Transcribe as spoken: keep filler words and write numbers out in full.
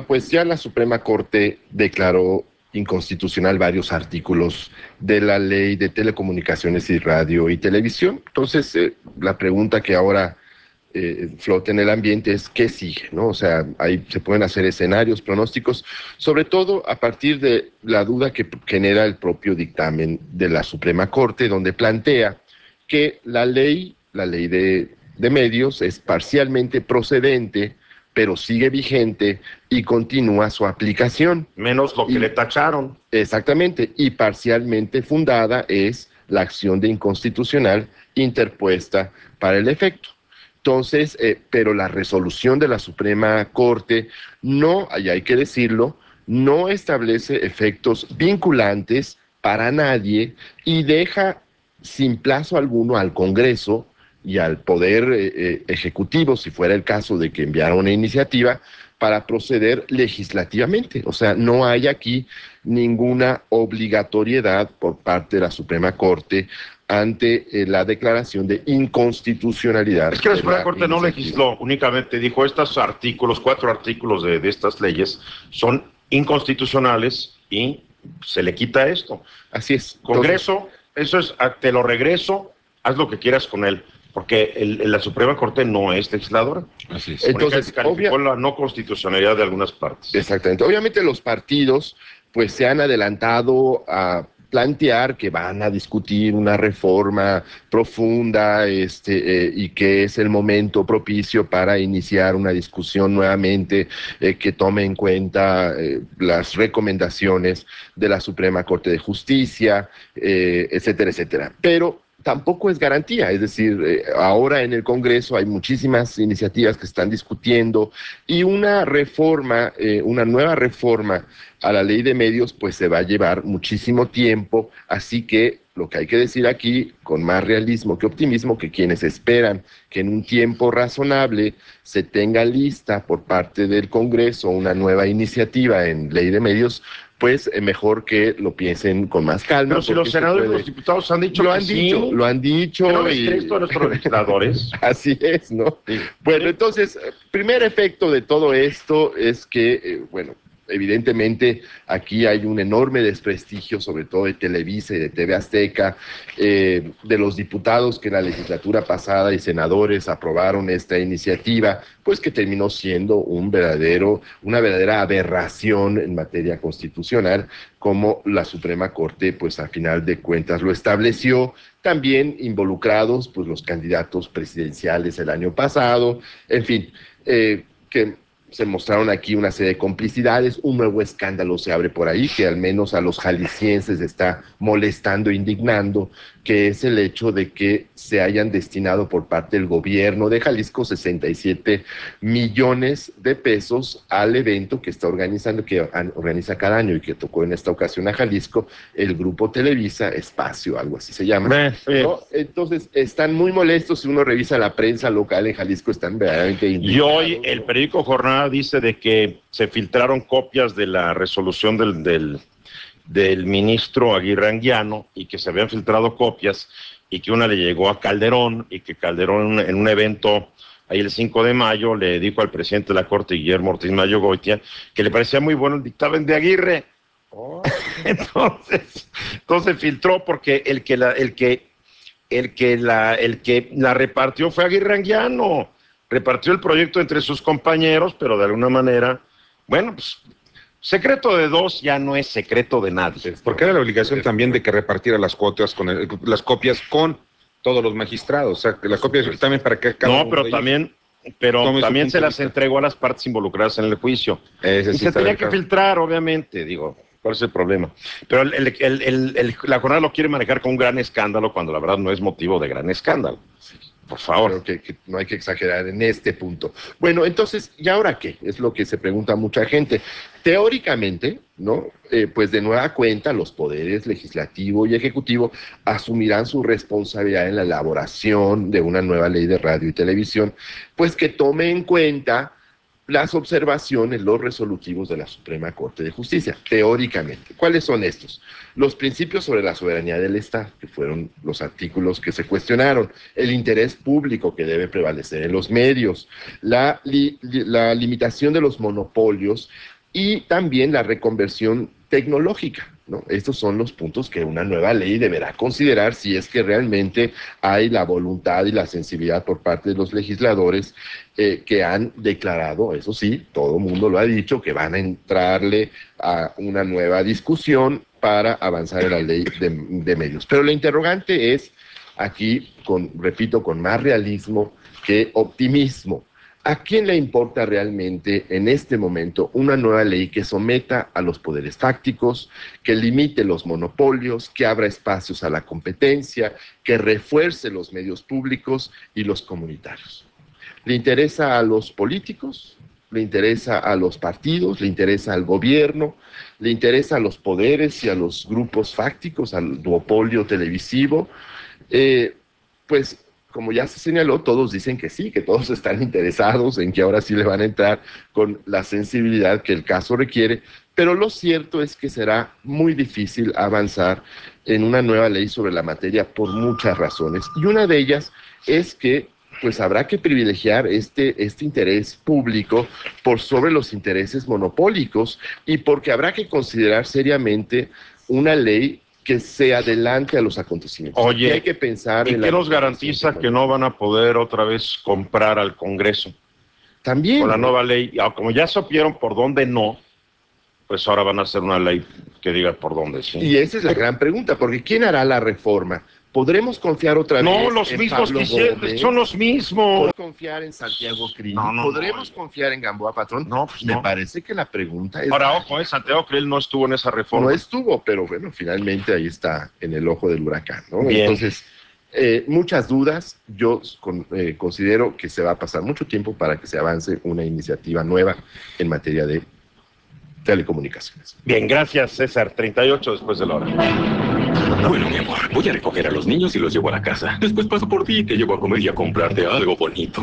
Bueno, pues ya la Suprema Corte declaró inconstitucional varios artículos de la Ley de Telecomunicaciones y Radio y Televisión. Entonces, eh, la pregunta que ahora eh, flota en el ambiente es ¿qué sigue? ¿No? O sea, ahí se pueden hacer escenarios, pronósticos, sobre todo a partir de la duda que genera el propio dictamen de la Suprema Corte, donde plantea que la ley, la ley de, de medios es parcialmente procedente, pero sigue vigente y continúa su aplicación. Menos lo que y, le tacharon. Exactamente, y parcialmente fundada es la acción de inconstitucional interpuesta para el efecto. Entonces, eh, pero la resolución de la Suprema Corte no, y hay que decirlo, no establece efectos vinculantes para nadie y deja sin plazo alguno al Congreso y al Poder eh, eh, Ejecutivo, si fuera el caso de que enviara una iniciativa, para proceder legislativamente. O sea, no hay aquí ninguna obligatoriedad por parte de la Suprema Corte ante eh, la declaración de inconstitucionalidad. Es que la de Suprema la Corte no iniciativa. legisló, únicamente dijo estos artículos, cuatro artículos de, de estas leyes son inconstitucionales y se le quita esto. Así es. Congreso, eso es, te lo regreso, haz lo que quieras con él, porque el, el, la Suprema Corte no es legisladora. Así es. Entonces, calificó obvia... la no constitucionalidad de algunas partes. Exactamente. Obviamente los partidos pues se han adelantado a plantear que van a discutir una reforma profunda este, eh, y que es el momento propicio para iniciar una discusión nuevamente eh, que tome en cuenta eh, las recomendaciones de la Suprema Corte de Justicia, eh, etcétera, etcétera. Pero tampoco es garantía, es decir, eh, ahora en el Congreso hay muchísimas iniciativas que están discutiendo y una reforma, eh, una nueva reforma a la ley de medios, pues se va a llevar muchísimo tiempo, así que lo que hay que decir aquí, con más realismo que optimismo, que quienes esperan que en un tiempo razonable se tenga lista por parte del Congreso una nueva iniciativa en ley de medios, pues eh, mejor que lo piensen con más calma. Pero si los senadores y los diputados han dicho lo que han sí. dicho, lo han dicho. ¿Qué no les y... crees a nuestros legisladores? Así es, ¿no? Sí. Bueno, Sí. entonces, primer efecto de todo esto es que, eh, bueno, evidentemente aquí hay un enorme desprestigio, sobre todo de Televisa y de T V Azteca, eh, de los diputados que en la legislatura pasada y senadores aprobaron esta iniciativa, pues que terminó siendo un verdadero, una verdadera aberración en materia constitucional, como la Suprema Corte, pues a final de cuentas lo estableció, también involucrados pues los candidatos presidenciales el año pasado, en fin, eh, que se mostraron aquí una serie de complicidades, un nuevo escándalo se abre por ahí, que al menos a los jaliscienses está molestando, indignando, que es el hecho de que se hayan destinado por parte del gobierno de Jalisco sesenta y siete millones de pesos al evento que está organizando, que organiza cada año y que tocó en esta ocasión a Jalisco, el Grupo Televisa Espacio, algo así se llama. Eh, ¿No? Entonces, están muy molestos, si uno revisa la prensa local en Jalisco, están verdaderamente indignados. Y hoy el periódico Jornada dice de que se filtraron copias de la resolución del, del, del ministro Aguirre Anguiano y que se habían filtrado copias y que una le llegó a Calderón y que Calderón en un evento ahí el cinco de mayo le dijo al presidente de la Corte, Guillermo Ortiz Mayo Goitia, que le parecía muy bueno el dictamen de Aguirre. Oh. entonces, entonces filtró porque el que la, el que, el que la, el que la repartió fue Aguirre Anguiano. Repartió el proyecto entre sus compañeros, pero de alguna manera, bueno, pues secreto de dos ya no es secreto de nadie. Porque era la obligación también de que repartiera las cuotas con el, las copias con todos los magistrados, o sea, que las copias también para que cada No, pero también, pero también se las entregó a las partes involucradas en el juicio. Ese y sí se tenía delicado. que filtrar, obviamente, digo, ¿cuál es el problema? Pero el, el, el, el, el, la jornada lo quiere manejar como un gran escándalo cuando la verdad no es motivo de gran escándalo. Por favor. Creo que, que no hay que exagerar en este punto. Bueno, entonces, ¿y ahora qué? Es lo que se pregunta mucha gente. Teóricamente, ¿no? Eh, pues de nueva cuenta, los poderes legislativo y ejecutivo asumirán su responsabilidad en la elaboración de una nueva ley de radio y televisión, pues que tome en cuenta las observaciones, los resolutivos de la Suprema Corte de Justicia, teóricamente. ¿Cuáles son estos? Los principios sobre la soberanía del Estado, que fueron los artículos que se cuestionaron, el interés público que debe prevalecer en los medios, la, li, la limitación de los monopolios y también la reconversión tecnológica, ¿no? Estos son los puntos que una nueva ley deberá considerar si es que realmente hay la voluntad y la sensibilidad por parte de los legisladores eh, que han declarado, eso sí, todo el mundo lo ha dicho, que van a entrarle a una nueva discusión para avanzar en la ley de, de medios. Pero la interrogante es aquí, con, repito, con más realismo que optimismo. ¿A quién le importa realmente en este momento una nueva ley que someta a los poderes fácticos, que limite los monopolios, que abra espacios a la competencia, que refuerce los medios públicos y los comunitarios? ¿Le interesa a los políticos? ¿Le interesa a los partidos? ¿Le interesa al gobierno? ¿Le interesa a los poderes y a los grupos fácticos, al duopolio televisivo? Eh, pues como ya se señaló, todos dicen que sí, que todos están interesados en que ahora sí le van a entrar con la sensibilidad que el caso requiere, pero lo cierto es que será muy difícil avanzar en una nueva ley sobre la materia por muchas razones, y una de ellas es que pues habrá que privilegiar este, este interés público por sobre los intereses monopólicos, y porque habrá que considerar seriamente una ley que se adelante a los acontecimientos. Oye, y hay que pensar ¿y en qué la nos garantiza que no van a poder otra vez comprar al Congreso también con la nueva ley? Como ya supieron por dónde no, pues ahora van a hacer una ley que diga por dónde sí. Y esa es la gran pregunta, porque ¿quién hará la reforma? ¿Podremos confiar otra no, vez los en mismos Pablo quisieron, Gómez? son los mismos. ¿Podemos confiar en Santiago Krill? No, no, ¿Podremos no. confiar en Gamboa Patrón? No, pues Me no. parece que la pregunta es... Ahora, ojo, eh, Santiago Krill no estuvo en esa reforma. No estuvo, pero bueno, finalmente ahí está en el ojo del huracán, ¿no? Bien. Entonces, eh, muchas dudas. Yo con, eh, considero que se va a pasar mucho tiempo para que se avance una iniciativa nueva en materia de telecomunicaciones. Bien, gracias, César. treinta y ocho después de la hora. Bueno, mi amor, voy a recoger a los niños y los llevo a la casa. Después paso por ti y te llevo a comer y a comprarte algo bonito.